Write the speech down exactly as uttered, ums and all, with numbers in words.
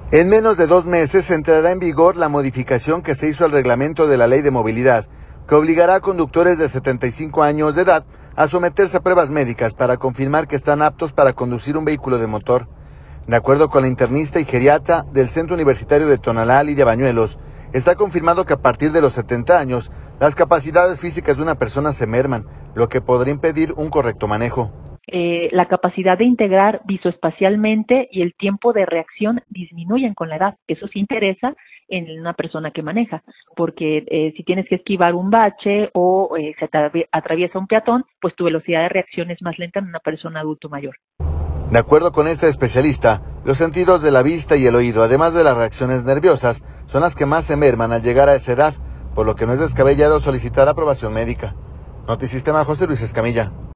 En menos de dos meses entrará en vigor la modificación que se hizo al reglamento de la Ley de Movilidad, que obligará a conductores de setenta y cinco años de edad a someterse a pruebas médicas para confirmar que están aptos para conducir un vehículo de motor. De acuerdo con la internista y geriatra del Centro Universitario de Tonalá, Lidia Bañuelos, está confirmado que a partir de los setenta años, las capacidades físicas de una persona se merman, lo que podría impedir un correcto manejo. Eh, la capacidad de integrar visoespacialmente y el tiempo de reacción disminuyen con la edad. Eso sí interesa en una persona que maneja, porque eh, si tienes que esquivar un bache o eh, se atraviesa un peatón, pues tu velocidad de reacción es más lenta en una persona adulto mayor. De acuerdo con esta especialista, los sentidos de la vista y el oído, además de las reacciones nerviosas, son las que más se merman al llegar a esa edad, por lo que no es descabellado solicitar aprobación médica. Notisistema, José Luis Escamilla.